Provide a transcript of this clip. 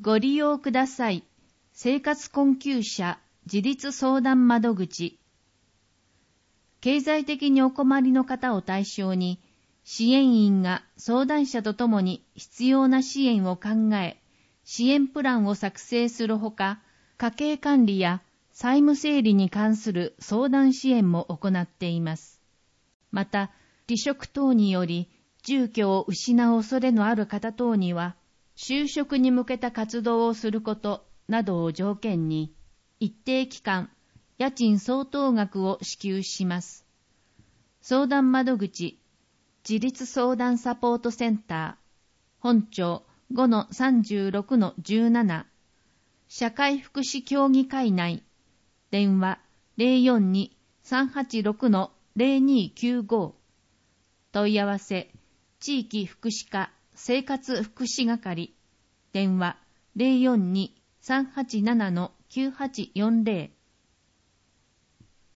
ご利用ください。生活困窮者自立相談窓口。経済的にお困りの方を対象に、支援員が相談者とともに必要な支援を考え、支援プランを作成するほか、家計管理や債務整理に関する相談支援も行っています。また、離職等により住居を失う恐れのある方等には、就職に向けた活動をすることなどを条件に、一定期間、家賃相当額を支給します。相談窓口、自立相談サポートセンター、本庁 5-36-17、社会福祉協議会内、電話 042-386-0295、問い合わせ、地域福祉課生活福祉係、電話 042-387-9840